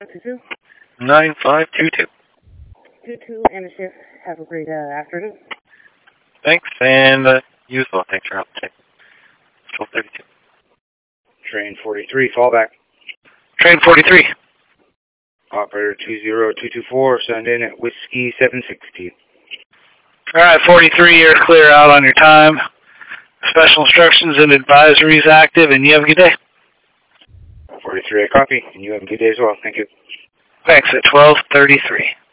22. 9522. 22 and the shift. Have a great afternoon. Thanks, and you as well. Thanks for helping today. 1232. Train 43, fallback. Train 43. Operator 20224, send in at Whiskey 760. All right, 43, you're clear out on your time. Special instructions and advisories active, and you have a good day. 43, I copy, and you have a good day as well. Thank you. Thanks, at 1233.